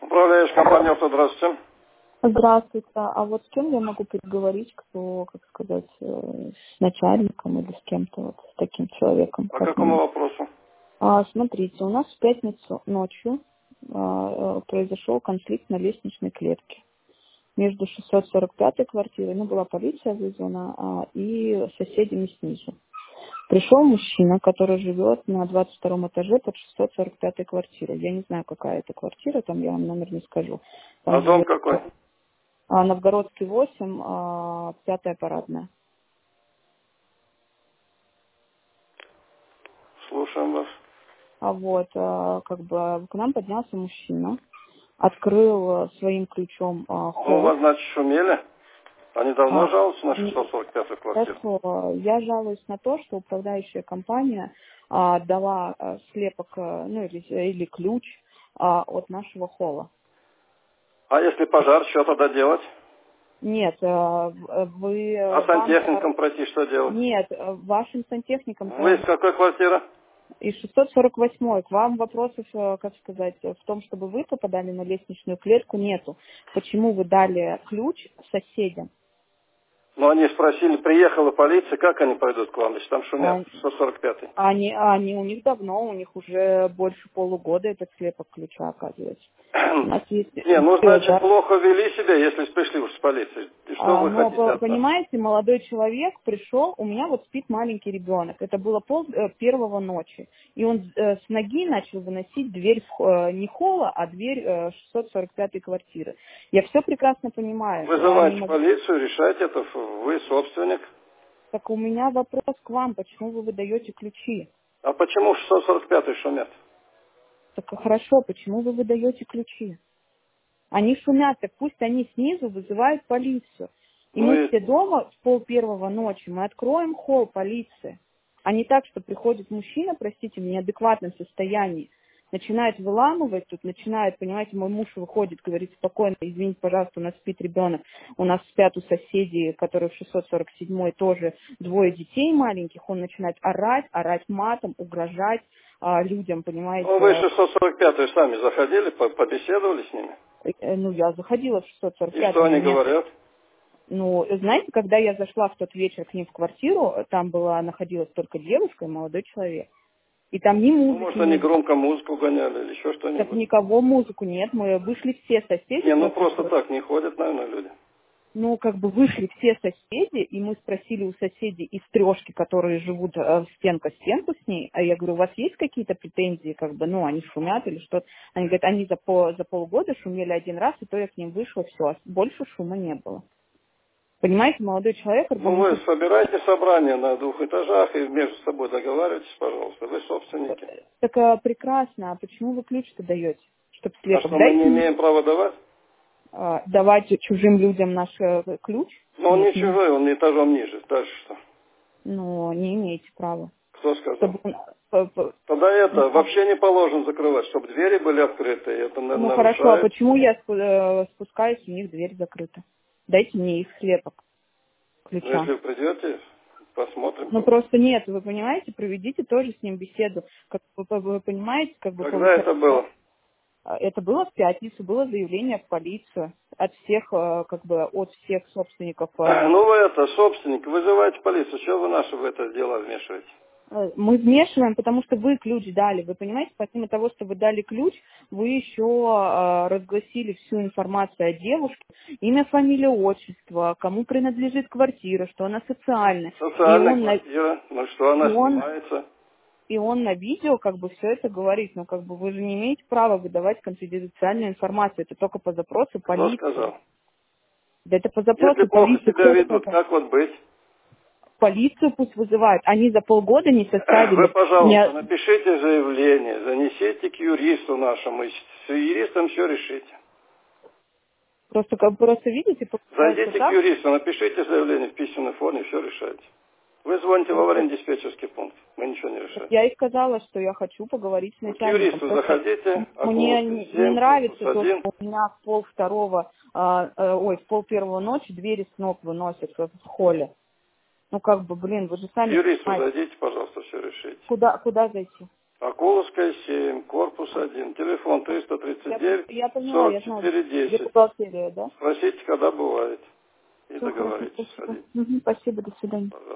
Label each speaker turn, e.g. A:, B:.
A: Управляешь компанией «Авто», здравствуйте.
B: Здравствуйте. А вот с кем я могу переговорить, кто, как сказать, с начальником или с кем-то, вот, с таким человеком?
A: По
B: Как
A: какому
B: мне?
A: вопросу?
B: Смотрите, у нас в пятницу ночью произошел конфликт на лестничной клетке между 645-й квартирой, была полиция вызвана, и соседями снизу. Пришел мужчина, который живет на 22-м этаже под 645-й квартирой. Я не знаю, какая это квартира, там я вам номер не скажу.
A: А
B: Там
A: дом
B: живет
A: какой?
B: Новгородский 8, 5-я парадная.
A: Слушаем вас.
B: К нам поднялся мужчина, открыл своим ключом
A: Ну, у
B: холл.
A: вас, значит, шумели? Они давно жалуются на
B: Они-
A: 645-ю квартиру?
B: Хорошо. Я жалуюсь на то, что управляющая компания дала слепок, или ключ от нашего холла.
A: А если пожар, что тогда делать?
B: Нет,
A: А сантехникам пройти что делать?
B: Нет, вашим сантехникам
A: Вы из какой квартиры?
B: из 648 к вам вопросов, в том, чтобы вы попадали на лестничную клетку, нету. Почему вы дали ключ соседям?
A: Ну, они спросили, приехала полиция, как они пойдут к вам, если там шумят, 145-й?
B: Они у них давно, у них уже больше полугода этот слепок ключа, оказывается. У нас есть
A: Не, ну, значит,
B: да.
A: плохо вели себя, если пришли уж с полицией. И что вы хотите от нас?
B: Понимаете, молодой человек пришел, у меня вот спит маленький ребенок. Это было первого ночи. И он с ноги начал выносить дверь не холла, а дверь 645-й квартиры. Я все прекрасно понимаю.
A: Вызывайте полицию, решайте это, вы собственник.
B: Так у меня вопрос к вам, почему вы выдаете ключи?
A: А почему 645-й шумят?
B: Так хорошо, почему вы выдаете ключи? Они шумят, так пусть они снизу вызывают полицию. И мы все дома в 12:30 ночи, мы откроем холл полиции. А не так, что приходит мужчина, простите, в неадекватном состоянии, начинает выламывать, понимаете, мой муж выходит, говорит, спокойно, извините, пожалуйста, у нас спит ребенок, у нас спят у соседей, которые в 647-й тоже двое детей маленьких, он начинает орать матом, угрожать людям, понимаете.
A: Ну, вы 645-й сами заходили, побеседовали с ними?
B: Я заходила в 645-й.
A: И что они говорят?
B: Знаете, когда я зашла в тот вечер к ним в квартиру, там находилась только девушка и молодой человек. И там ни музыки.
A: Может, они громко музыку гоняли или еще что-нибудь?
B: Так никого музыку нет, мы вышли все соседи.
A: Просто так не ходят, наверное, люди.
B: Вышли все соседи, и мы спросили у соседей из трешки, которые живут стенка в стенку с ней, а я говорю, у вас есть какие-то претензии, они шумят или что-то? Они говорят, они за полгода шумели один раз, и то я к ним вышла, все, больше шума не было. Понимаете, молодой человек...
A: Вы собираете собрание на 2 этажах и между собой договаривайтесь, пожалуйста. Вы собственники.
B: Так прекрасно. А почему вы ключ-то даете? Чтобы слепок?
A: Мы не имеем права давать?
B: Давать чужим людям наш ключ?
A: Но он не чужой, он этажом ниже. Дальше что?
B: Не имеете права.
A: Кто сказал? Тогда вообще не положено закрывать, чтобы двери были открыты. Это нарушает.
B: Хорошо, а почему я спускаюсь, у них дверь закрыта? Дайте мне их слепок ключа.
A: Если вы придете, посмотрим.
B: Просто нет, вы понимаете, проведите тоже с ним беседу. Вы понимаете,
A: Когда это было?
B: Это было в пятницу, было заявление в полицию от всех, от всех собственников.
A: Вы собственник, вызывайте полицию. Что вы наши в это дело вмешиваете?
B: Мы вмешиваем, потому что вы ключ дали. Вы понимаете, помимо того, что вы дали ключ, вы еще разгласили всю информацию о девушке, имя, фамилия, отчество, кому принадлежит квартира, что она социальная.
A: Социальная квартира, что она снимается.
B: И он на видео все это говорит, вы же не имеете права выдавать конфиденциальную информацию, это только по запросу полиции.
A: Кто сказал?
B: Да это по запросу
A: Если плохо себя ведут, как быть?
B: Полицию пусть вызывают. Они за полгода не составили...
A: Вы, пожалуйста, напишите заявление, занесите к юристу нашему, и с юристом все решите.
B: Просто видите...
A: Зайдите к юристу, напишите заявление в письменной форме, все решайте. Вы звоните в аварийно-диспетчерский пункт, мы ничего не решаем.
B: Я и сказала, что я хочу поговорить с начальником.
A: К юристу заходите.
B: Мне не нравится то, что у меня в 12:30 ночи двери с ног выносят в холле. Вы же сами...
A: К юристу зайдите, пожалуйста, все решите.
B: Куда зайти?
A: Акуловская, 7, корпус 1, телефон 339
B: Я поняла,
A: 44
B: я знаю.
A: 10.
B: Бухгалтерия, да?
A: Спросите, когда бывает. И
B: Все,
A: договоритесь.
B: спасибо. Спасибо, до свидания.
A: Пожалуйста.